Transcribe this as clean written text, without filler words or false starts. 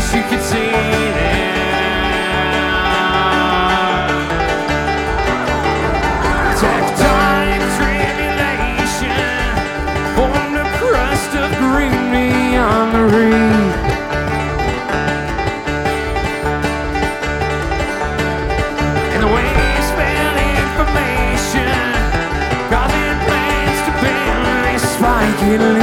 you could see them. Tectonic tribulation formed a crust of green beyond the reef. And the waves fell information, causing planes to bend, they spike it.